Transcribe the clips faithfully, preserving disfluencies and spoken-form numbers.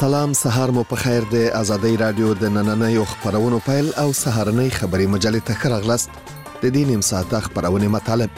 سلام، سهار مو په خیر. د آزادۍ رادیو د نننیو خبرونو پیل او سهارنۍ خبري مجلې ته راغلاست. د دې نیم ساعته خبرونه مطالب.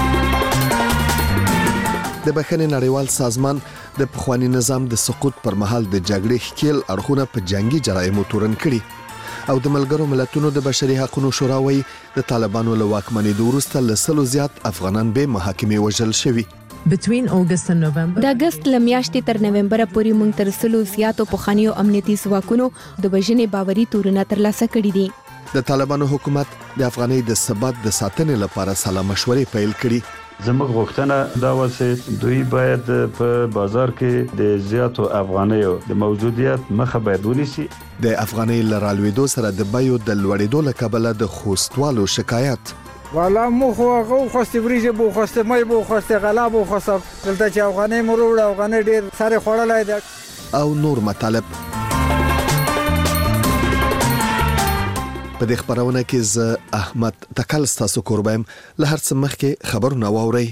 د بخښنې نړیوال سازمان د پخوانی نظام د سقوط پر مهال د جګړې ښکیل اړخونه په جنگي جرایمو تورن کړي او د ملګرو ملتونو د بشري حقوقو شورا وایي د طالبانو له واکمنۍ وروسته له سلو زیات افغانان به محاکمې وژل شوي. Between August and November د اگست لمیاشتې تر نومبر پورې موږ تر سلو زیاتو پخوانیو امنیتي ځواکونو د بجنې باوري تورونه ترلاسه کړي دي. د طالبانو حکومت د افغانۍ د ثبات د ساتنې لپاره سلا مشورې پیل کړي. زموږ غوښتنه دا و چې دوی باید په بازار کې د زیاتو افغانیو د موجودیت مخه باید ونیسي. د افغانۍ لرالوېدو سره د بیو د لوړېدو له کبله د خوستوالو شکایت. والا مو خو هغه خوسته وریجه بو خوسته مې بو خوسته غلا بو خوسته دلته چې افغانۍ مرور افغانۍ ډیر سره خړلای ده او نور مطالب. په دې خبرونه کې ز احمد تکل تاسو قربایم له هر څه مخکې خبرونه واوري.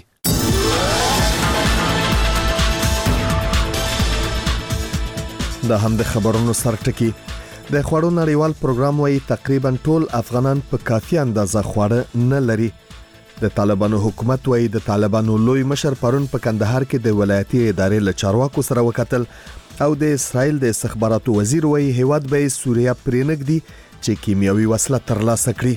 دا هم د خبرونو سرټکی. د خوړو نړیوال پروګرام وايي تقریبا ټول افغانان په کافي اندازه خواړه نه لري. د طالبانو حکومت وايي د طالبانو لوی مشر پرون په کندهار کې د ولایتي ادارې له چارواکو سره وکتل او د اسرائیل د استخباراتو وزیر وايي هیواد به سوریه پرېنګدي چې کیمیاوي وسله ترلاسه کړي.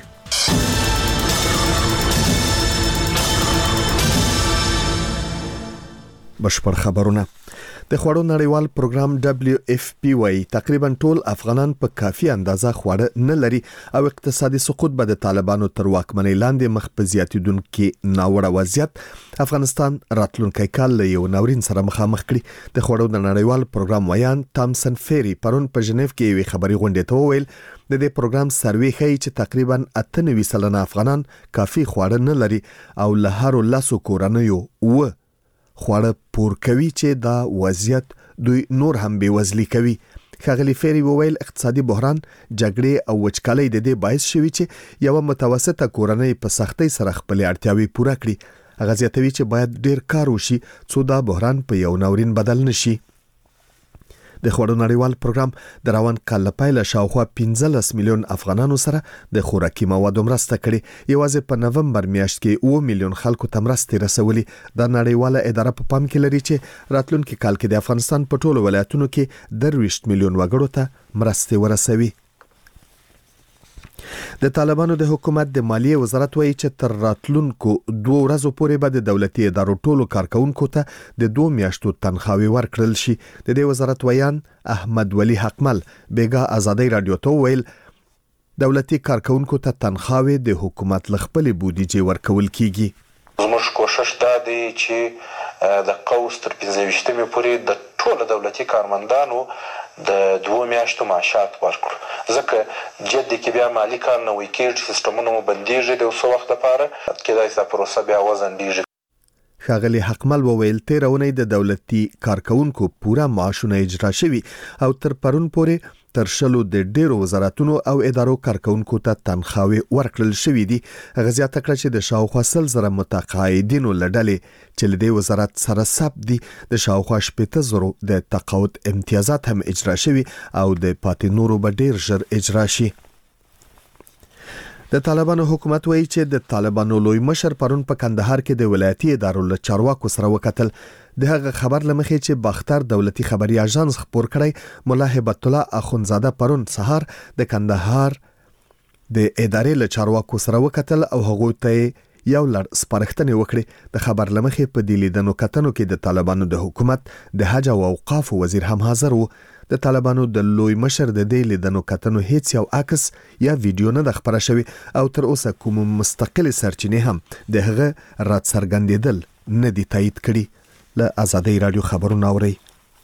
بشپړ خبرونه. د خوړو نړیوال پروګرام دبليو اف پی وايي تقریبا ټول افغانان په کافي اندازه خواړه نه لري او اقتصادي سقوط به د طالبانو تر واکمنۍ لاندې مخ په زیاتیدونکو ناوړه وضعیت افغانستان راتلونکي کال له یو ناورین سره مخامخ کړي. د خوړو نړیوال پروګرام ویان تامسن فيري پرون په جنیف کې یو خبري غونډه ته وویل د دې پروګرام سروې ښیي چې تقریبا اته نوي سلنه افغانان کافي خواړه نه لري او له هر لاسو کورنیو و خواړه پور کوي چې دا وضعیت دوی نور هم بې وزلي کوي. ښاغلي فيري وویل اقتصادي بحران، جګړې او وچکالۍ د دې باعث شوي چې یو متوسطه کورنۍ په سختۍ سره خپل اړتیاوې پوره کړي. هغه زیاتوي چې باید ډیر کار وشي څو دا بحران په یو ناورین بدل نشي. د خوړو نړیوال پروګرام د روان کال لپاره شاوخوا پنځلس میلیون افغانانو سره د خوراکي موادو مرسته کړې. یوازې په نومبر میاشت کې اوه میلیون خلکو ته مرستې رسولې. دا نړیواله اداره په پام کې لري چې راتلونکي کال کې د افغانستان په ټولو ولایتونو کې درویشت میلیون وګړو ته مرستې ورسوي. د طالبانو د حکومت د مالیې وزارت وایي چې تر راتلونکو دوه ورځو پورې به د دولتي ادارو ټولو کارکونکو ته د دوه میاشتو تنخواهي ورکړل شي. د دې وزارت ویان احمد ولی حقمل بیګا آزادۍ رادیو ته ویل دولتي کارکونکو ته تنخواهي د حکومت له خپلې بودیجې ورکول کیږي. زموږ کوشش دا دی چې د قوس تر پنځه ویشتمې پورې د ټولو دولتي کارمندانو د دوه میاشتو معاشات ورکړو، ځکه جدي کې بیا مالی کار نه وي کېږي، سیستمونه مو بندېږي د څو وخت لپاره کېدای شي دا پروسه بیا وځنډېږي. ښاغلي حقمل وویل تېره اونۍ د دولتي کارکونکو پوره معاشونه اجرا شوي او تر پرون پورې تر شلو د ډیرو وزارتونو او ادارو کارکونکو ته تنخواهي ورکړل شوې دي. هغه زیاته کړه چې د شاوخوا سل زره متقاعدینو له ډلې چې له دې وزارت سره ثبت دي د شاوخوا شپېته زرو د تقاعد امتیازات هم اجرا شوي او د پاتې نورو به ډیر ژر اجرا شي. د طالبانو حکومت وایي چې د طالبانو لوی مشر پرون په کندهار کې د ولایتي ادارو له چارواکو سره وکتل. د هغه خبر لمخې چې باختر دولتي خبري اژانس خبر کړی مولا هبت الله اخونزاده پرون سهار د کندهار د ادارې له چارواکو سره وکتل او هغه ته یو لړ سپارښتنې وکړي. د خبر لمخې په دې لیدنو کتنو کې د طالبانو د حکومت د حج او اوقاف وزیر هم حاضر وو. د طالبانو د لوی مشر د دې لیدنو کتنو هیڅ یو عکس یا ویډیو نه د خبره شوی او تر اوسه کوم مستقل سرچینې هم د هغه رات څرګندېدل نه دي تایید کړي. له آزادۍ رادیو خبرونه اوري.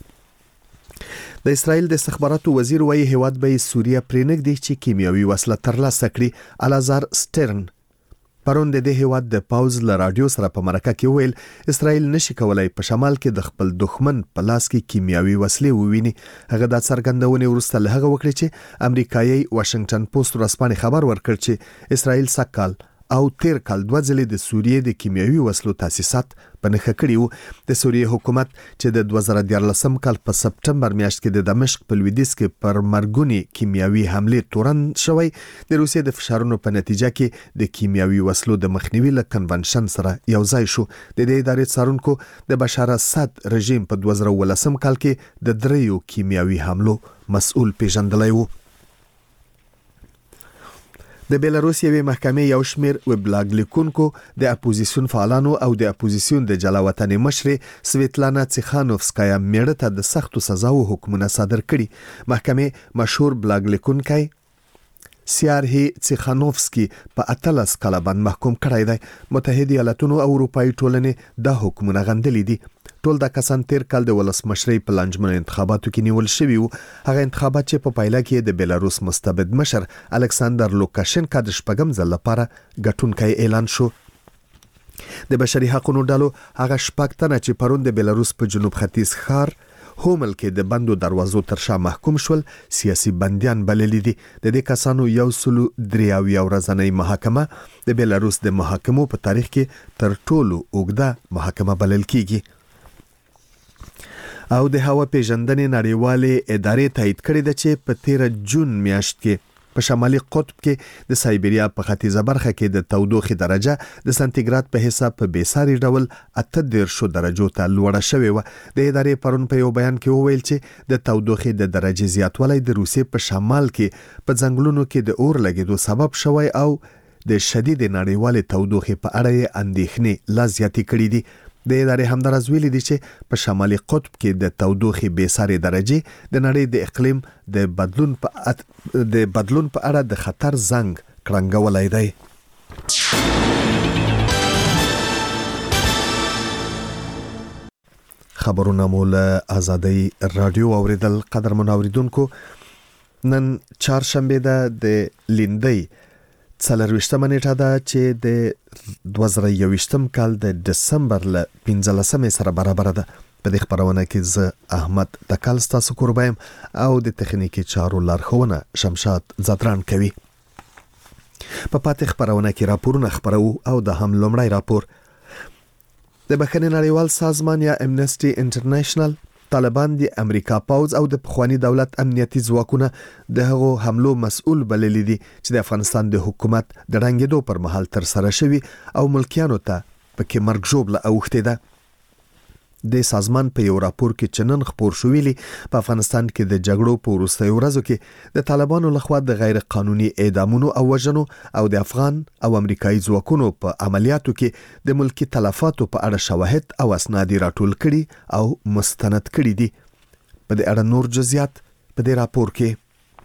د اسرائیل د استخباراتو وزیر وايي هیواد به سوریه پرېنګدي چې کیمیاوي وسله ترلاسه کړي. الازار سټرن پرون د دې هیواد د پاوز له رادیو سره په مرکه کې ویل اسرائیل نشي کولای په شمال کې د خپل دښمن په لاس کې کیمیاوي وسلې وویني. هغه د څرګندونې وروسته له هغه وکړي چې امریکایي واشنگټن پوسټ ورځپاڼې خبر ورکړ چې اسرائیل سکهال او تیر کال دوه ځلې د سوریې د کیمیاوي وسلو تاسیسات په نښه کړي وو. د سوریې حکومت چې د دوه زره دیارلسم کال په سپټمبر میاشت کې د دمشق په لویدیځ کې پر مرګونی کیمیاوي حمله تورن شوی، د روسیې د فشارونو په نتیجه کې د کیمیاوي وسلو د مخنیوي له کنونشن سره یو ځای شو. د دې ادارې څارونکو د بشار اسد رژیم په دوه زره ولسم کال کې د دریو کیمیاوي حملو مسؤل پیژندلی وو. د بیلاروس یوې محکمې یو شمېر ویبلاګ لیکونکو د اپوزیسیون فعالانو او د اپوزیسیون د جلاوطنې مشرې سویتلانا تسیخانوفسکایا میړه ته د سختو سزاو حکمونه صادر کړي. محکمې مشهور بلاګ لیکونکی سیارهی تسیخانوفسکی په اتلس کاله باندې محکوم کړی دی. متحده ایالاتونو او اروپایي ټولنې دا حکمونه غندلي دي. ټول د کسان تیر کال د ولسمشرۍ په لانجمنو انتخاباتو کې نیول شوي وو. هغه انتخابات چې په پایله کې د بیلاروس مستبد مشر الکساندر لوکاشنکا د شپږم ځل لپاره ګټونکی اعلان شو. د بشري حقوقو ډلو هغه شپږ تنه چې پرون د بیلاروس په جنوب ختیځ ښار هومل کې د بندو دروازو تر شا محکوم شول سیاسي بندیان بللي دي. د دې کسانو یو سلو درې اویا ورځنۍ محاکمه د بیلاروس د محاکمو په تاریخ کې تر ټولو اوږده محاکمه بلل کیږي. او د هوا پیژندنې نړیوالې ادارې تایید کړې ده چې په تیره جون میاشت کې په شمالي قطب کې د سایبریا په ختیځه برخه کې د تودوخې درجه د سانتیګراد په حساب په بیساري ډول اته دېرش درجو ته لوړه شوې وه. د ادارې پرون په یو بیان کې وویل چې د تودوخې د درجې زیاتوالی د روسیې په شمال کې په ځنګلونو کې د اور لګېدو سبب شوی او د شدید نړیوالې تودوخې په اړه یې اندېښنې لا زیاتې کړې دي. د ادارې همدارس ویلي دي چې په شمالي قطب کې د تودوخې بیساري درجې د نړۍ د اقلیم د بدلون په ات... د بدلون په اړه د خطر زنګ کړنګولی دی. خبرونه مو له آزادۍ رادیو اوریدل. قدرمن اوریدونکو، نن چهارشنبه ده د لیندۍ څلرویشتمه نیټه ده چې د دوه زره یوویشتم کال د دسمبر له پنځلسمې سره برابر ده. په دې خبرونه کې زه احمد تکل ستاسو کوربه یم او د تخنیکي چارو لارښوونه شمشاد زدران کوي. په پاتې خبرونه کې راپورونه خبرو او د هم لومړی راپور د بخښنې نړیوال سازمان یا امنسټي انټرنیشنل طالبان د امریکا پوځ او د پخوانی دولت امنیتي ځواکونه د هغو حملو مسؤل بللي دي چې د افغانستان د حکومت د ړنګېدو پر مهال تر سره شوي او ملکیانو ته پکې مرګ ژوبله اوښتې ده. د سازمان په یو راپور کې چې نن خپور شو ویلي په افغانستان کې د جګړو په وروستیو ورځو کې د طالبانو لخوا د غیر قانوني اعدامونو او وژنو او د افغان او امریکایي ځواکونو په عملیاتو کې د ملکی تلفاتو په اړه شواهد او اسناد راټول کړي او مستند کړي دي. په دې اړه نور جزئیات په دې راپور کې.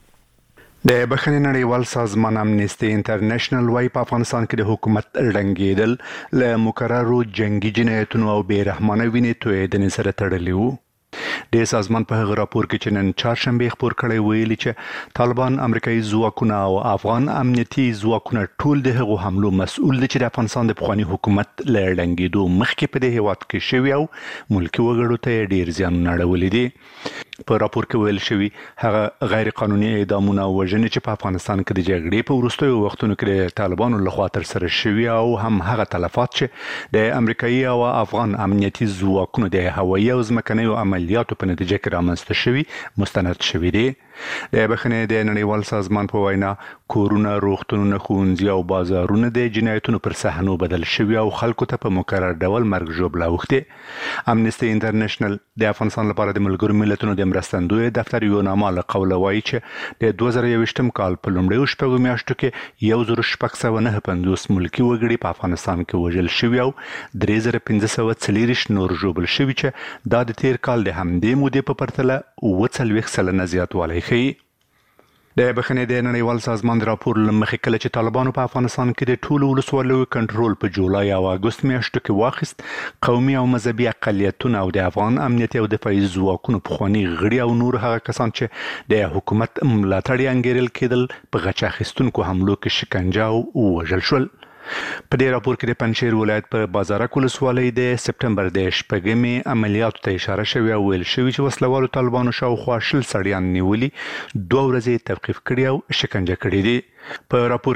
د بخښنې نړیوال سازمان امنیسټي انټرنیشنل وايي په افغانستان کې د حکومت ړنګېدل له مکررو جنگي جنایتونو او بې رحمانه وینې تویېدنې سره تړلي وو. د سازمان په هغه راپور کې چې نن چهارشنبه خپور کړی ویلي چې طالبان، امریکایي ځواکونه او افغان امنیتي ځواکونه ټول د هغو حملو مسؤل دي چې د افغانستان د پخواني حکومت له ړنګېدو مخکې په دې هیواد کې شوي او ملکي وګړو ته ډیر زیانونه اړولي دي. په راپور کې ویل شوی هغه غیر قانوني اعدامونه او وژنې چې په افغانستان کې د جګړې په وروستیو وختونو کې د طالبانو لخوا تر سره شوي او هم هغه تلفات چې د امریکایي او افغان امنیتي ځواکونو د هوایي او ځمکنیو عملیاتو په نتیجه کې رامنځته شوي مستند شوي دي. د بخښنې د نړیوال سازمان په وینا کورونه، روغتونونه، ښوونځي او بازارونه د جنایتونو پر صحنو بدل شوي او خلکو ته په مکرر ډول مرګ ژوبله اوښتې. امنیسټي انټرنیشنل د افغانستان لپاره د ملګرو ملتونو د مرستندوی دفتر یو نامه له قوله وایي چې د دوه زره یوویشتم کال په لومړیو شپږو میاشتو کې یو زر شپږ سوه نهه پنځوس ملکي وګړي په افغانستان کې وژل شوي او درې زره پنځه سوه څلېرویشت نور ژوبل شوي چې دا د تیر کال د همدې مودې په پرتله اووه څلوېښت سلنه زیاتوالی ښیي. د بخښنې د نړیوال سازمان د راپور له مخې کله چې طالبانو په افغانستان کې د ټولو ولسوالیو کنټرول په جولای او اګوست میاشتو کې واخیست، قومي او مذهبي اقلیتونه او د افغان امنیتي او دفاعي ځواکونو پخواني غړي او نور هغه کسان چې د حکومت ملاتړ یې انګیرل کېدل په غچ اخیستونکو حملو کې شکنجه او ووژل شول. په دې راپور کې د پنجشیر ولایت په بازارک ولسوالۍ د سپټمبر د شپږمې عملیاتو ته اشاره شوې او ویل شوي چې وسلوالو طالبانو شاوخوا شل سړیان نیولي، دوه ورځې توقیف کړي او شکنجه کړي دي. په راپور کې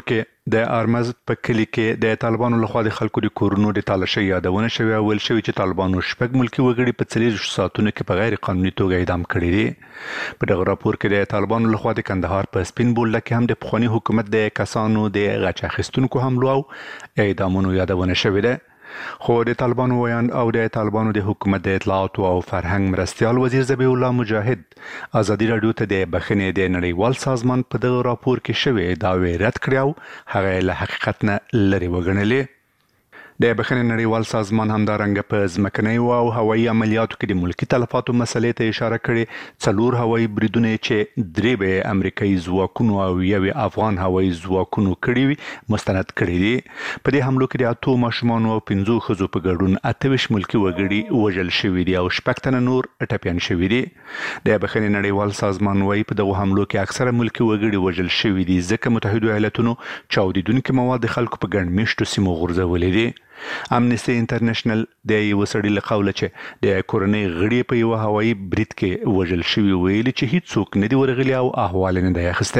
د ارمز په کلی کې د طالبانو لخوا د خلکو د کورونو د تالاشۍ یادونه شوې او ویل شوې چې طالبانو شپږ ملکي وګړي په څلور ساعتونو کې په غیر قانوني توګه اعدام کړي دي. په دغه راپور کې د طالبانو لخوا د کندهار په سپین بولډه کې هم د پخواني حکومت د کسانو د غچ اخیستونکو حملو او اعدامونو یادونه شوې ده. خو د طالبانو ویان او د طالبانو د حکومت د اطلاعات او فرهنګ مرستيال وزیر ذبیح الله مجاهد ازادي رادیو ته د بخښنې د نړیوال سازمان په دغه راپور کې شوې داوی رد کړی او هغه له حقیقت نه لري وګڼلې. د بخښنې نړیوال سازمان همدارنګه په ځمکني او هوایي عملیاتو کې د ملکی تلفاتو مسلې ته اشاره کړې. څلور هوایي بریدونه چې درې به امریکایي ځواکونو او یو افغان هوایي ځواکونو کړي وي مستند کړي دي. په دې حملو کې د اتو ماشومان او پنځو ښځو په ګډون اته ویشت ملکی وګړي وژل شوي دي او شپږ تنه نور ټپیان شوي دي. د بخښنې نړیوال سازمان وايي په دغه حملو کې اکثره ملکی وګړي وژل شوي دي ځکه متحده ایالاتونو چاودیدونکي مواد خلکو په ګڼ میشتو سیمو غورځولې دي. امنیسټي انټرنیشنل د یو سړي له قوله چې د کورنۍ غړي په یو هوایي برید کې وژل شوي ویلي چې هیڅوک نه دی ورغلي او احوال نه دی اخیستی.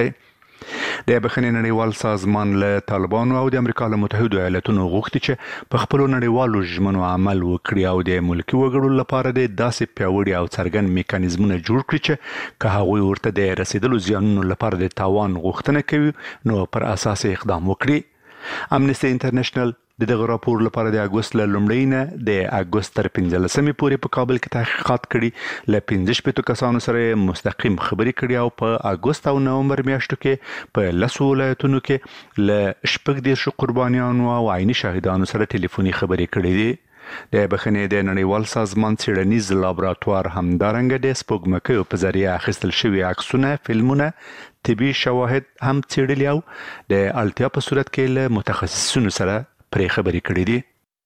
د بخښنې نړیوال سازمان له طالبانو او د امریکا له متحده ایالاتونو غوښتي چې په خپلو نړیوالو ژمنو عمل وکړي او د ملکي وګړو لپاره د داسې پیاوړي او څرګند میکانیزمونه جوړ کړي چې که هغوی ورته د رسیدلو زیانونو لپاره د تاوان غوښتنه کوي نو پر اساس اقدام وکړي. امنیسټي انټرنیشنل د دغه راپور لپاره د اګوست له لومړۍ نه د اګوست تر پنځلسمې پورې په کابل کې تحقیقات کړي. له پنځه شپېتو کسانو سره مستقیم خبرې کړي او په اګوست او نومبر میاشتو کې په لسو ولایتونو کې له شپږ دېرشو قربانیانو او عیني شاهدانو سره ټلیفوني خبرې کړي دي. د بخښنې د نړیوال سازمان څېړنیز لابراتوار همدارنګه د سپوږمکیو په ذریعه اخیستل شوي عکسونه، فلمونه، طبي شواهد هم څېړلي او د اړتیا په صورت کې له متخصصینو سره پرې خبرې کړې دي.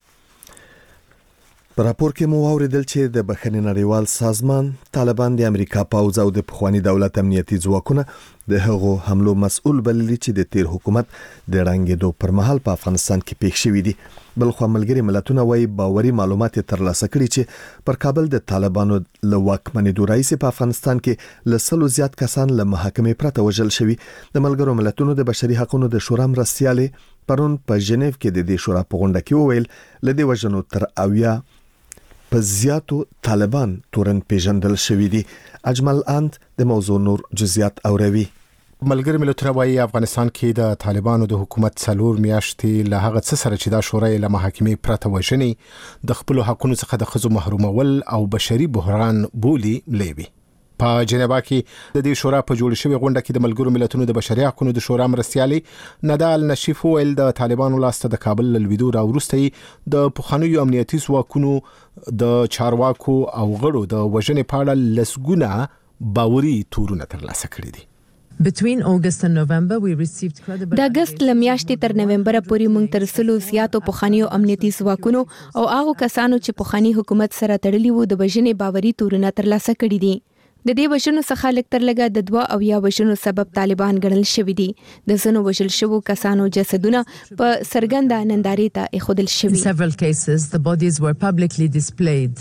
په راپور کې مو واوریدل چې د بخښنې نړیوال سازمان طالبان د امریکا پوځ او د پخوانی دولت امنیتي ځواکونه د هغو حملو مسؤل بللي چې د تیر حکومت د رنګېدو پر مهال په افغانستان کې پیښ شوي دي. بلخو ملګری ملتونه وايي باوري معلومات ترلاسه کړي چې پر کابل د طالبانو له واکمنېدو راځي په افغانستان کې له سلو زیات کسان له محاکمې پرته وژل شوي. د ملګرو ملتونو د بشري حقوقو د شورا مرستیالې پرون په ژنیو کې د دې شورا په غونډه کې وویل لدې وژنو تر اویا په زیاتو طالبان تورن پیژندل شوي دي. اجمل اند د موضوع نور جزئیات اوروي. ملګری ملتونه وايي افغانستان کې د طالبانو د حکومت څلور میاشتې له هغه څه سره چې دا شورا له محاکمې پرته وژنې د خپل حقوقو څخه د ښځو محرومول او بشري بحران بولی لیوي. په جنیوا کې د دې شورا په جوړ شوی غونډه کې د ملګرو ملتونو د بشري حقوقو د شورا مرستيالي ندال نشیف ویل د طالبانو لاسته د کابل لویدو راوروسته د پخوانیو امنیتي ځواکونو د چارواکو او غړو د وژنې په اړه لسګونه باوري تورونه ترلاسه کړي دي. Between August and November, we received credible. د اگست لمیاشتې تر نومبر پورې موږ تر سلو زیاتو پخوانیو امنیتي ځواکونو او هغه کسانو چې پخوانی حکومت سره تړلي وو د وژنې باوري تورونه ترلاسه کړي دي. د دې وژنو څخه لږ تر لږه د دوه او یا وژنو سبب طالبان ګڼل شوي دي. د ځینو وژل شوو کسانو جسدونه په څرګنده نندارې ته ایښودل شوي. In several cases, the bodies were publicly displayed.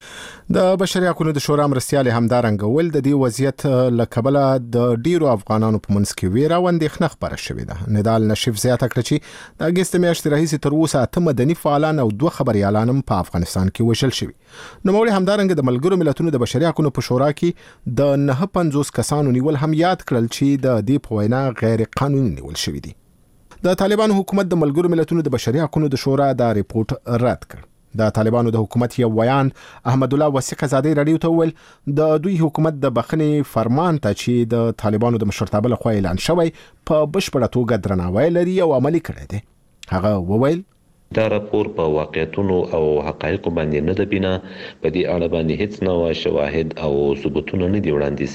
د بشري حقوقو د شورا مرستيال همدارنګه ول د دې وضعیت لکبله د ډیرو افغانانو په منځ کې ویره او اندېښنه خبره شوې ده. ندال نشیف زیاته کړ چې د اگست میاشتې راهیسې تر اوسه اته مدني فعالان او دوه خبريالان په افغانستان کې وژل شوي. نو مولي همدارنګه د ملګرو ملتونو د بشري حقوقو په شورا کې د نه پنځوس کسانو نیول هم یاد کړل چې د دې په وینا غیر قانوني نیول شوي دي. د طالبانو حکومت د ملګرو ملتونو د بشري حقوقو د شورا دا ریپورت رد کړ. د طالبانو د حکومت یو ویان احمد الله وثیق ازادي رادیو ته ویل د دوی حکومت د بخښنې فرمان ته چې د طالبانو د مشرتابه لخوا اعلان شوی په بشپړه توګه درناوی لري او عملي کړی دی. هغه وویل دا راپور په واقعیتونو او حقایقو باندې نه ده بنا په دې اړه باندې هیڅ نوع شواهد او ثبوتونه نه دي وړاندې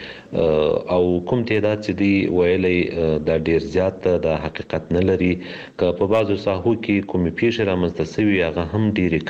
شوي او کوم تعداد چې دی ویلې دا ډیر زیات د حقیقت نه لري. که په بعضو ساحو کې کومې پیښې رامنځته شوي هغه هم ډیرې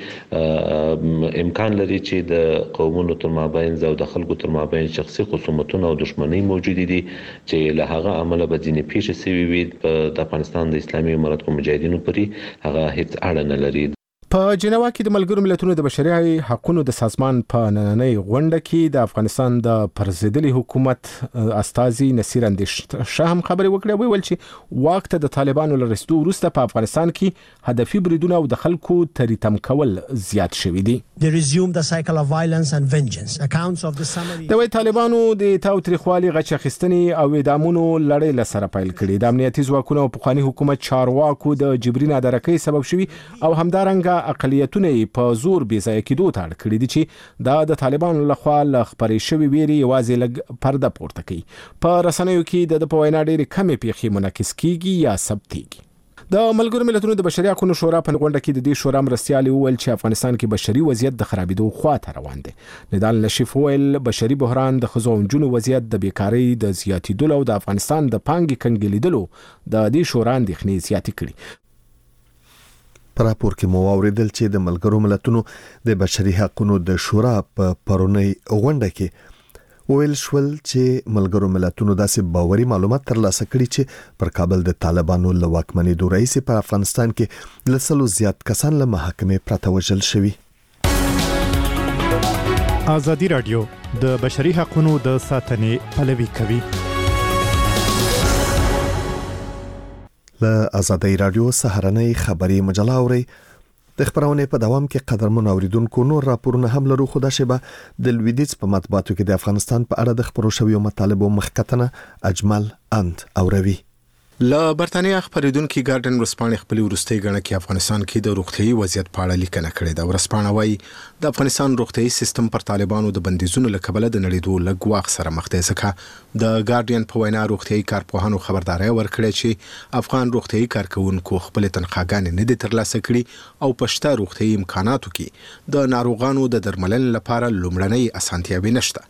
کمې امکان لري چې د قومونو تر مابین او د خلکو تر مابین شخصي خصومتونه او دښمنۍ موجود دي چې له هغه عمله به ځینې پیښې شوي وي. د افغانستان د اسلامي امارت په مجاهدینو پورې هغه هیڅ اړه نه لري. په په جنیوا کې د ملګرو ملتونو د بشري حقوقو د سازمان په نننۍ غونډه کې د افغانستان د پرزیدلي حکومت استازي نصیر اندیش شاه خبري وکړه، ویل چې واک ته د طالبانو لرسدو وروسته په افغانستان کې هدفي بریدونه او د خلکو تریتم کول زیات شوي دي. They resumed the cycle of violence and vengeance. Accounts of the summary د وی طالبانو د تاوتریخوالي غچ اخیستنې او اعدامونو لړۍ لسره پیل کړي. د امنیتي ځواکونو او پخوانی حکومت چارواکو د جبري نادرکۍ سبب شوي او همدارنګه اقلیتونه په زور بې ځای کېدو ته اړ کړي دي چې دا د طالبانو لخوا ل خبرې شوي ویري یوازې لږ پرده پورته کوي. په رسنیو کې د په وینا ډېرې کمې پیښې منعکس کیږي یا ثبتېږي. د ملګرو ملتونو د بشري حقوقو شورا په غونډه کې د دې شورا مرستیالي وویل چې افغانستان کې بشري وضعیت د خرابېدو خواته روان دی. نضال نشیف وویل بشري بحران د ښځو او نجونو وضعیت د بیکارۍ د زیاتېدلو او د افغانستان د پانګې کنګلیدلو د دې شورا اندېښنې زیاتې کړي. په راپور کې مو اوریدل چې د ملګرو ملتونو د بشري حقوقو د شورا په پرونی غونډه کې ویل شول چې ملګرو ملتونو داسې باوري معلومات ترلاسه کړي چې پر کابل د طالبانو له واکمنېدو راهیسې په افغانستان کې له سلو زیات کسان له محاکمې پرته وژل شوي. ازادي رادیو د بشري حقوقو د ساتنې پلوي کوي. له ازادي رادیو سهارنۍ خبري مجله اوري. د خبرونه په دوام کې قدرمن اوریدونکو نور راپورونه هم لرو، خو دا شبه د لویدیځ په مطبوعاتو کې د افغانستان په اړه د خبرو شویو مطالبو مخکتنه اجمل اند اوروي. له برتانیا خبرېدونکو ګارډن ورسپانې خپل ورستۍ غړنه کې افغانستان کې د روغتيایي وضعیت په اړه لیکنه کړې ده. ورسپانه وايي د افغانستان روغتيایي سیستم پر طالبانو د بندیزونو له کبله د نړیدو لږ وخت سره مخ دی. ځکه د ګارډین په وینا روغتيایي کارپوهانو خبرداري ورکړې چې افغان روغتيایي کارکونکو خپل تنخواګانې نه دي ترلاسه کړي او پښته روغتيایي امکاناتو کې د ناروغانو د درملنې لپاره لومړنۍ اسانتیاوې نشته.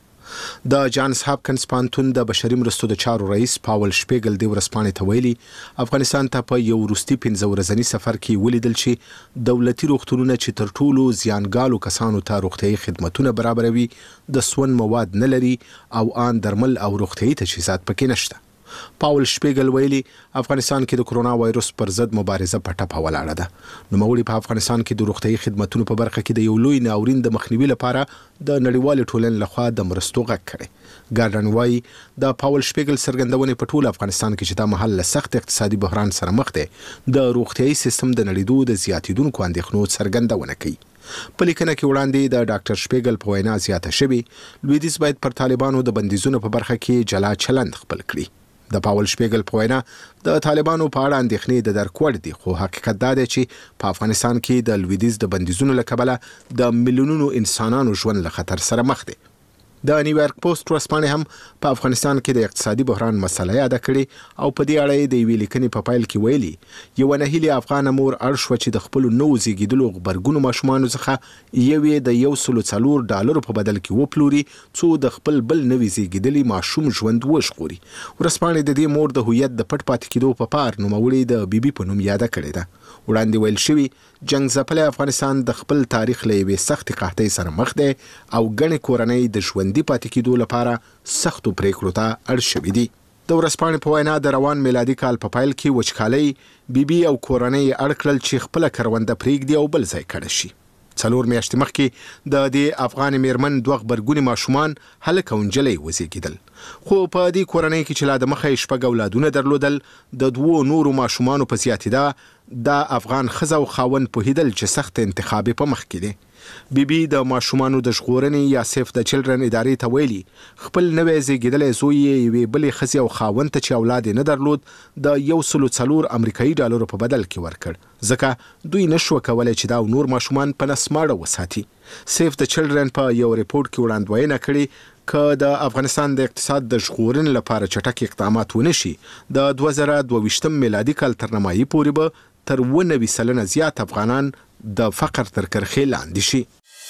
د جانز هاپکنز پانتون د بشري مرستو د چارو رئیس پاول شپیګل د ورسپانې ته ویلي افغانستان ته په یو وروستي پنځه ورځنی سفر کې ولیدل چې دولتي روغتونونه چې تر ټولو زیانګالو کسانو ته روغتيایي خدماتونه برابروي د سون مواد نه لري او ان درمل او روغتيایي تجهیزات پکې نشته. پاول شپیګل ویلي افغانستان کې د کرونا وایروس پر ضد مبارزه په ټپه ولاړه ده. نو موري په افغانستان کې د روغتيایي خدماتو په برخه کې د یو لوی ناورین د مخنیوي لپاره د نړیوال ټولنې لخوا د مرستو غږ کړي. ګارډن وايي د پاول شپیګل سرګندونې په ټول افغانستان کې چې د محل له سخت اقتصادي بحران سره مخ دی د روغتيایي سیستم د نړیدو د زیاتیدونکو اندېښنو سرګندونه کوي. په لیکنه کې وړاندې د ډاکټر شپیګل په وینا زیاته شوی لویدیځ باید پر طالبانو د بندیزونو په برخه کې جلا چلند خپل کړي. د پاول شپیګل په وینا د طالبانو په اړه اندېښنې د درک وړ دي، خو حقیقت دا دی چې په افغانستان کې د لویدیځ د بندیزونو له کبله د میلیونونو انسانانو ژوند له خطر سره مخ دی. د نیویارک پوسټ ورسپانې هم په افغانستان کې د اقتصادي بحران مسله یاد کړې او په دې اړه د ویلي لیکنې په فایل کې ویلي یو نهیلي افغان مور اړ شو چې د خپل نو زیږیدلو غبرګونو ماشومان څخه یوې د یو سلو څلور ډالر په بدل کې وپلوري څو د خپل بل نوي زیږیدلي ماشوم ژوند وژغوري. ورسپانې د دې مور د هویت د پټ پاتې کېدو په پار نوموړي د بیبي په نوم یاد کړې ده. وړاندې ویل شوی جنگ ځپلی افغانستان د خپل تاریخ له یوې سختې قحطۍ سره مخ دی او ګڼې کورنۍ د ژوندي پاتې کېدو لپاره سختو پریکړو ته اړ شوي دي. د ورسپانې په وینا د روان میلادي کال په پیل کې وچکالۍ بیبي او کورنۍ اړ کړل چې خپله کرونده پرېږدي او بل ځای کډه شي. څلور میاشتې مخکې د دې افغان میرمن دوه غبرګوني ماشومان هلک او نجلۍ وزېږېدل، خو په دې کورنۍ کې چې لا د مخه یې شپږ اولادونه درلودل د دوو نورو ماشومانو په زیاتېدا د افغان ښځه او خاوند پوهېدل چې سخت انتخاب یې په مخ کې دی. بیبي د ماشومانو د ژغورنې یا سیف د چلډرن ادارې ته ویلي خپل نوی زېږېدلی زوی یې یوې بلې ښځې او خاوند ته چې اولاد یې نه درلود د یو سلو څلور امریکایي ډالرو په بدل کې ورکړ، ځکه دوی نشوه کولی چې دا نور ماشومان په نسماړه وساتي. سیف د چلډرن په یو ریپورت کې وړاندوینه کړې که د افغانستان د اقتصاد د ژغورنې لپاره چټک اقدامات ونشي د دوه زره دوه ویشتم میلادي کال تر نیمایي پورې به تر اووه نوي سلنه زیات افغانان د فقر تر کرښې لاندې شي.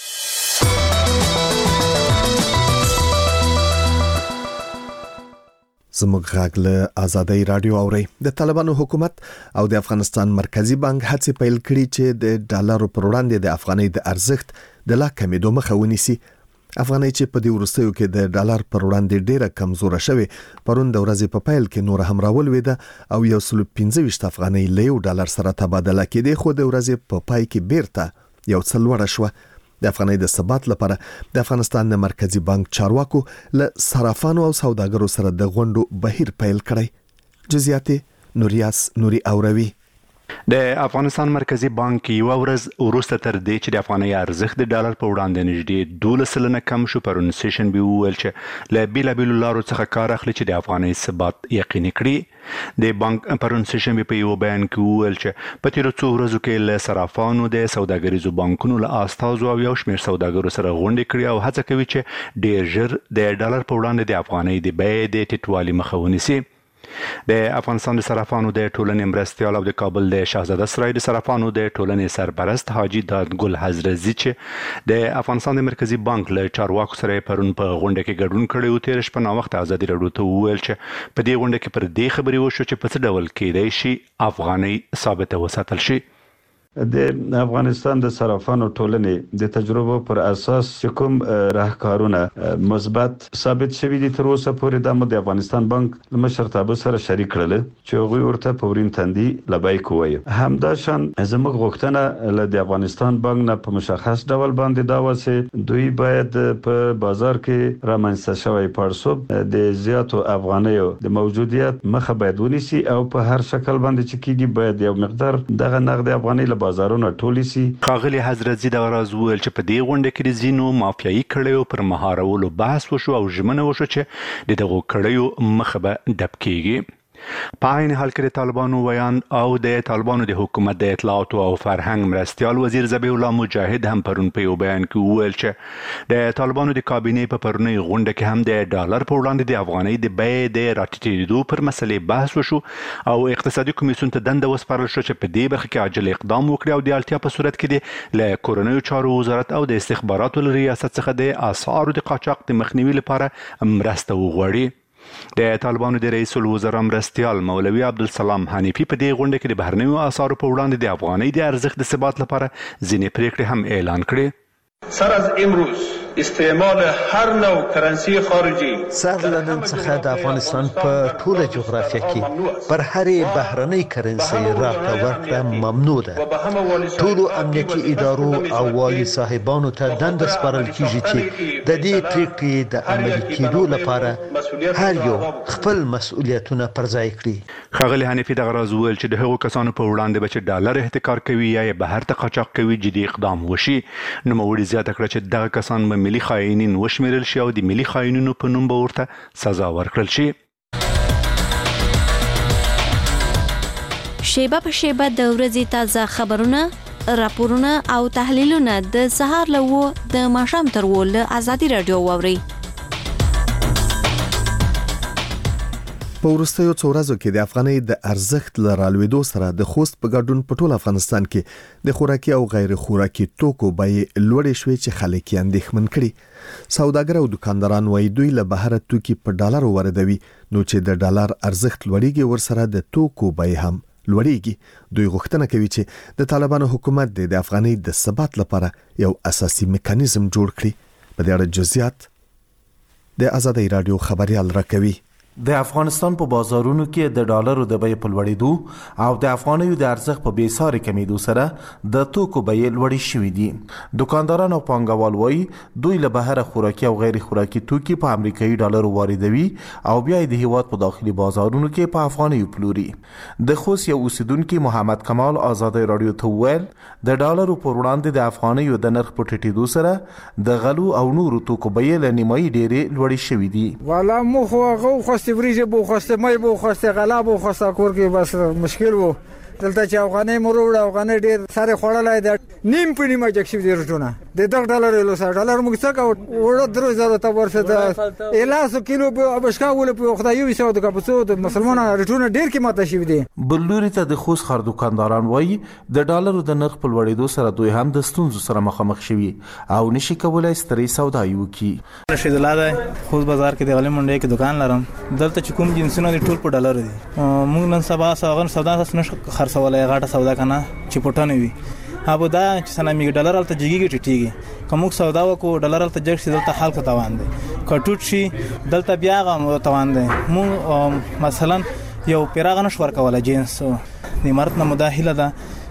زموږ غږ له ازادي رادیو اوري. د طالبانو حکومت او د افغانستان مرکزی بانک هڅې پیل کړي چې د ډالرو پر وړاندې د افغانۍ د ارزښت د لا کمېدو مخه ونیسي. افغانۍ چې په دې وروستیو کې د ډالر پر وړاندې ډیره کمزوره شوې پرون د ورځې په پیل کې نور هم راولوېده او یو سل پنځه ویشت افغانۍ له یو ډالر سره تبادله کېدې، خو د ورځې په پای کې بیرته یو څل لوړه شو. د افغانۍ د ثبات لپاره د افغانستان د مرکزی بانک چارواکو له صرافانو او سوداګرو سره د غونډو بهیر پیل کړی. جزئیات نوریاس نوري اوروي. د افغانستان مرکزی بانک یو ورځ وروسته تر دې چې د افغانۍ ارزښت د ډالر په وړاندې نږدې دولس سلنه کم شو پرون سیشن به وویل چې له بیلابیلو لارو څخه کار اخلي چې د افغانۍ ثبات یقیني کړي. د بانک پرون سیشن په یو بیان کې وویل چې په تیرو څو ورځو کې له صرافانو د سوداګریزو بانکونو له استازو او یو شمېر سوداګرو سره غونډې کړې او هڅه کوي چې ډېر ژر د ډالر په وړاندې د افغانۍ د بیې د ټیټوالي مخه ونیسي. د افغانستان د صرافانو د ټولنې مرستیال او د کابل د شاهزاده سرای د صرافانو د ټولنې سرپرست حاجی دادګل حضرتزي چې د افغانستان د مرکزی بانک له چارواکو سره پرون په غونډه کې ګډون کړی او تیر شپه ناوخت ازادي راډیو ته وویل چې په دې غونډه کې پر دې خبرې وشو چې په څه ډول کېدای شي افغانۍ ثابته وساتل شي. د افغانستان د صرافانو ټولنې د تجربو پر اساس چې کوم راهکارونه مثبت ثابت شوي دي تر اوسه پورې د د افغانستان بانک له مشرتابه سره شریک کړل چې هغوی ورته په ورین تندي لبیک ووایي. همداشان زموږ غوښتنه له د افغانستان بانک نه په مشخص ډول باندې دا و چې دوی باید په بازار کې رامنځته شوی پړسوب د زیاتو افغانیو د موجودیت مخه باید ونیسي او په هر شکل باندې چې کیږي باید یو مقدار دغه نقد افغاني بازارونه ټولې سي. ښاغلي حضرتزي دا راز وویل چې په دې غونډه کې د ځینو مافیایي کړیو پر مهارولو بحث وشو او ژمنه وشو چې د دغو کړیو مخه به ډب کیږي. په عین حال کې د طالبانو ویان او د طالبانو د حکومت د اطلاعات او فرهنګ مرستیال وزیر ذبیح الله مجاهد هم پرون په یو بیان کې وویل چې د طالبانو د کابینې په پرونی غونډه کې هم د ډالر په وړاندې د افغانۍ د بیې د راټیټېدو پر مسلې بحث وشو او اقتصادي کمیسیون ته دنده وسپارل شو چې په دې برخه کې عاجل اقدام وکړي او د اړتیا په صورت کې د له کورنیو چارو وزارت او د استخباراتو له ریاست څخه د اسعارو د قاچاق د مخنیوي لپاره مرسته وغواړي. د طالبانو د رئیس الوزرا مرستیال مولوی عبدالسلام حنیفی په دې غونډه کې د بهرنیو اسعارو په وړاندې د افغانۍ د ارزښت د ثبات لپاره ځینې پریکړې هم اعلان کړې. سر از امروز استعمال هر نوع کرنسی خارجي سر لنن څخه د افغانستان په ټوله جغرافیه کې پر هرې بهرنۍ کرنسي راکړه ورکړه ممنوع ده. ټولو امنیتي ادارو او والي صاحبانو ته دنده سپارل کیږي چې د دې پریکړې د عملي کېدو لپاره هر یو خپل مسؤلیتونه پر ځای کړي. ښاغلي حنیفي دغه راز وویل چې د هغو کسانو په وړاندې به چې ډالر احتکار کوي یا یې بهر ته قاچاق کوي جدي اقدام وشي. نوموړي زیاته کړه چې دغه کسان به ملي خاینین وشمیرل شي او د ملي خاینینو په نوم به ورته سزا ورکړل شي. شیبه په شیبه د ورځې تازه خبرونه، راپورونه او تحلیلونه د سهار له و د ماښام تر و له ازادي راډیو واورئ. په وروستیو څو ورځو کې د افغانۍ د ارزښت له رالوېدو سره د خوست په ګډون په ټول افغانستان کې د خوراکي او غیر خوراکي توکو بیې لوړې شوې چې خلک یې اندېښمن کړي. سوداګر او دکانداران وایي دوی له بهره توکي په ډالرو واردوي، نو چې د ډالر ارزښت لوړیږي ورسره د توکو بیې هم لوړیږي. دوی غوښتنه کوي چې د طالبانو حکومت د افغانۍ د ثبات لپاره یو اساسي میکانیزم جوړ کړي. په دې اړه جزئیات د ازادي راډیو خبريال راکوي. د افغانستان په بازارونو کې د ډالرو د بیې په لوړېدو او د افغانیو د ارزښت په بې ساري کمیدو سره د توکو بیې لوړې شوې دي. دکانداران او پانګوال وایي دوی له بهره خوراکي او غیر خوراکي توکي په امریکایي ډالرو واردوي او بیا د هیواد په داخلي بازارونو کې په افغانیو پلوري. د خوست یو اوسیدونکي محمد کمال ازادي راډیو ته وویل د ډالرو پر وړاندې د افغانیو د نرخ په ټیټېدو سره د غلو او نورو توکو بیې له نیمایي ډېرې لوړې شوې دي. والا مو خو هغه وریجه بو خواسته مای بو خواسته غلا بو خواسته کور کې بس مشکل وو. دلته چې افغانۍ مروړ افغانۍ ډېر سره خوړلای د نیم په نیمه جک شي ورټونه د دغه ډالر له سره ډالر موږ څه کو وړ درو زره ته ورسه د الاسو کیلو په ابشکا ول په خدایو وسو د کپسو د مسلمانانو رټونه ډېر کې ماته شي دي. بلوري ته د خوست خر دکانداران وایي د ډالرو د نرخ په لوړېدو سره دوی هم د ستونزو سره مخامخ شوي او نشي کولای ستري سودايي وکړي. رشید الله ده خوست بازار کې د غلې منډې کې دکان لرم. دلته چې کوم جنسونه د ټول په ډالر دي. موږ نن سبا ساغن سودا نش خرڅولای غاټه سودا کنه چې پټونه وي ابو دا چې سنا میګ ډالر الته جګیږي ټیټیږي کوم سودا وکړو ډالر الته جګ شي دلته حال کوان دي کټوټ شي دلته بیا غو توان دي. مو مثلا یو پیراغ نش ورکواله جنس د مرد نه مداخله ده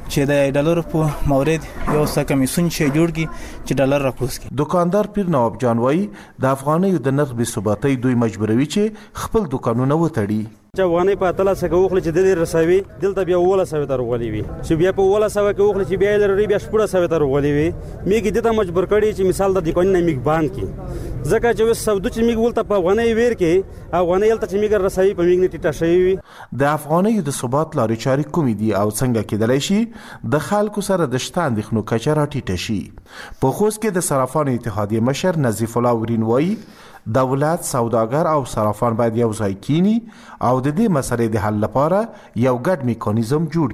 چې د ډالر په مورد یو څه کمیسون چې جوړ کی چې ډالر راکوز کی. دکاندار پیر نواب جان وای د افغانیو د نرخ بې ثباتۍ دوی مجبوروي چې خپل دکانونه وتړي. چې افغاني په اتله سګه وخل چې د دې رسوي دلته بیا ولا سوي تر غولي وي چې بیا په ولا سوي کې وخل چې بیا لري بیا شپړه سوي تر غولي وي میګي دته مجبور کړي چې مثال د دکان نه میګ باند کی ځکه چې وس سودو چې میګ ولته په افغاني ویر کې افغاني ولته چې میګ رسوي په میګ نه ټیټه شي. د افغانیو د ثبات لارې چارې کومې دي او څنګه کېدلی شي د خلکو سره د شته اندېښنو کچه راټیټه شي. په خوست کې د صرافانو اتحادیې مشر نظیف الله ورین وایي دولت، سوداګر او صرافان باید یو ځای کینی او د دې مسلې د حل لپاره یو ګډ میکانیزم جوړ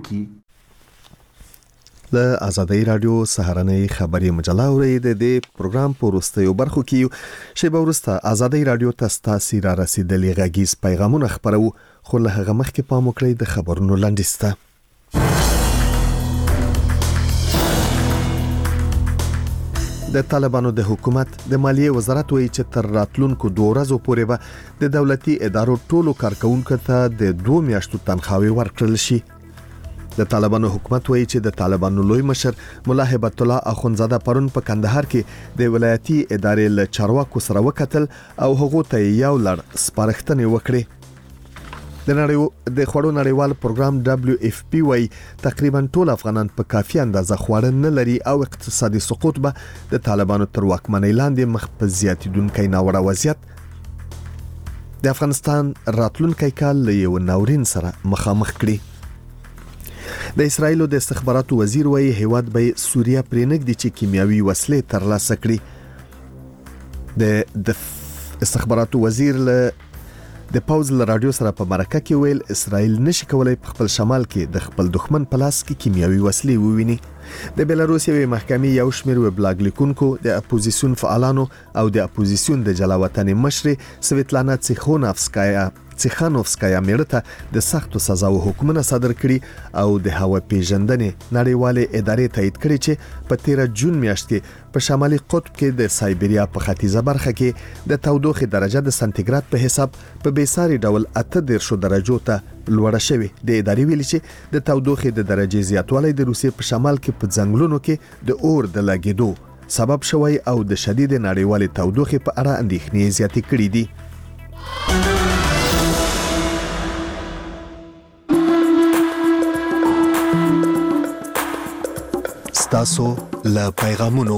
کړي. له آزادۍ رادیو سهارنۍ خبري مجله اوري د دې پروګرام په وروستیو برخو کې شی به ورسته آزادۍ رادیو تاسو را رسیدلې غږیز پیغامونه خبرو خو له هغه مخکې پام وکړئ د خبرونو لاندې. د طالبانو د حکومت د مالیه وزارت وایي چې تر راتلونکو دوه ورځې پورې به د دولتي ادارو ټولو کارکونکو ته د دوه میاشتو تنخواهي ورکړل شي. د طالبانو حکومت وایي چې د طالبانو لوی مشر مولا هیبت الله اخونزاده پرون په کندهار کې د ولایتي ادارې له چارواکو سره وکتل او هغه ته یو لړ سپارښتنې وکړې. د نړیوال د خوړو نړیوال پروګرام دبليو اف پی وايي تقریبا ټول افغانان په کافي اندازه خواړه نه لري او اقتصادي سقوط به د طالبانو تر واکمنۍ لاندې مخ په زیاتیدونکي ناوړه وضعیت د افغانستان راتلونکي کال له یو ناورین سره مخامخ کړي. د اسرایل د استخباراتو وزیر وايي هیواد به سوریه پرېنګ دي چې کیمیاوي وسلې ترلاسه کړي. د د استخباراتو وزیر له د پاوز ل رادیو سره په مرکه کې ویل اسرائیل نشي کولای په خپل شمال کې د خپل دښمن په لاس کې کیمیاوي وسلې وویني. د بیلاروس یوې محکمې یو شمېر وبلاګ لیکونکو د اپوزیسیون فعالانو او د اپوزیسیون د جلاوطن مشر سویتلانا تسیخونوفسکایا تسیخانوفسکایا میړه د سختو سزاو حکمونه صادر کړي او د هوا پیژندنې نړیوالې ادارې تایید کړي چې په تیره جون میاشت کې په شمالي قطب کې د سایبریا په ختیځه برخه کې د تودوخې درجه د سانتیګراد په حساب په بیساري ډول اته درجو درجو ته لوړه شوې. د ادارې ویلي چې د تودوخې د درجه زیاتوالی د روسیې په شمال کې په ځنګلونو کې د اور د لګیدو سبب شوی او د شدید نړیوالې تودوخې په اړه اندېښنې زیاتې کړې دي. تاسو له پیغامونو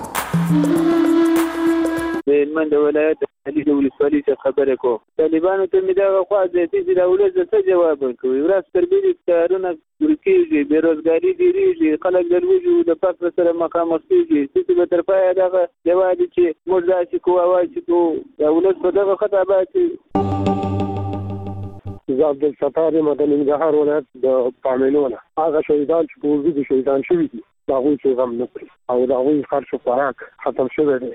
من د ولایت علي د ولسوالۍ څخه خبره کوم. طالبانو ته مې دا خو د دې د ولایت څخه جواب ورکوي. ورځ تر بلې کارونه ورکیږي، بیروزګاري ډیریږي، خلک د لوږې د فقر سره مخامخ کیږي. چې به تر پایه دغه جواب چې موږ داسې کوو او چې کوو د ولایت په دغه خطا باندې عبد الستار مدني نګهار ولایت د پاملونه هغه شهیدان چې په وجود شهیدان شوي دي داغوی چې غم نه کړي او داغوی خرچ و خوراک ختم شوی دی.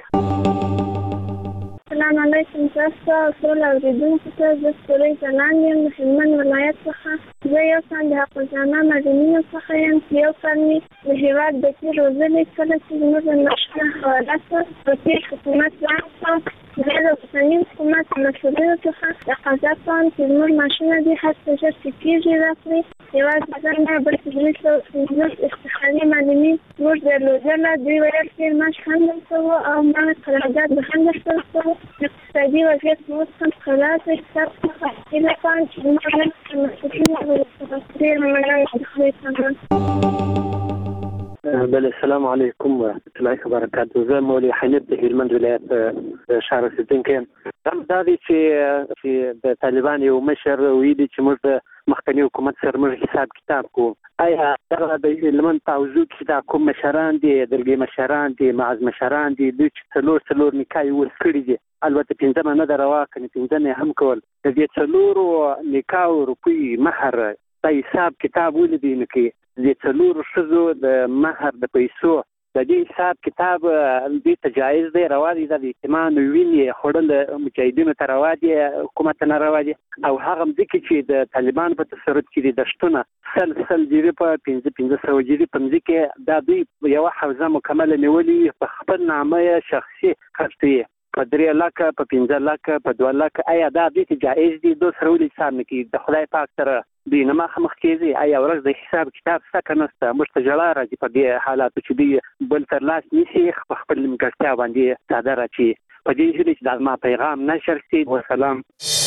السلام علیکم تاسو ټول اوریدونکو ته زه سوري زنان یم د هلمند ولایت څخه. زه یو کال د حافظانه مدني څخه یم چې یو کال مې د هېواد د تېر روزلې کله چې زموږ د مشران حواله شوه په تېر حکومت لاندې زه د اوسني حکومت مسؤلینو څخه تقاضا کوم چې زموږ ماشینه دي هر څه ژر چې کېږي راکړي. هېواد بدل نه بلکې درې سوه پنځوس افتخاري معلمین موږ درلودله. دوی ویل چې معاش هم درکوو او ما قرارداد به هم درسره کوو. اقتصادي وضعیت مو اوس هم خلاص دی. ستاسو څخه هیله کوم چې زموږ نن مسؤلین او ډېر مننه د خدای څخه. بله السلام علیکم ورحمة الله وبرکاته. زه مولوي حنیف د هلمند ولایت ښار اوسېدونکی یم. دا دی چې چې د طالبان یو مشر ویلي چې موږ د مخکني حکومت سره موږ حساب کتاب کوو. آیا دغه د هلمند په حوزو کې دا کوم مشران دي، دلګي مشران دي، معز مشران دي، دوی چې څلور څلور نکاح ول کړي دي، البته پنځمه نه ده روا کنه پنځمه هم کول، د دې څلورو نکاح روپۍ مهر دا حساب کتاب ولیدي نو کې د څلورو ښځو د مهر د پیسو د دې حساب کتاب دې ته جایز دی، روا دی. د اجتماع وینې خوړل مجاهدینو ته روا دي، حکومت نه روا دي. او هغه ځکه چې د طالبان په تصرف کې دي د شتونه سل سل جری په پنځه پنځه سوه جری په ځکه دا دوی یو حوزه مکمله نیولې په خپل نامه شخصي خرڅوي په درې لکه په پنځه لکه په دوه لکه. آیا دا دې ته جایز دي؟ دوی سره ولې حساب نه کوي؟ د خدای پاک سره دوی نه مخ کېږي آیا ورځ د حساب کتاب څخه نسته موږ ته جلا راځي په دې حالاتو چې دوی بل تر لاس نیسي خپل نیمګړتیا باندې ساده راچی په دې هیله چې دا ما پیغام نشر شي. والسلام.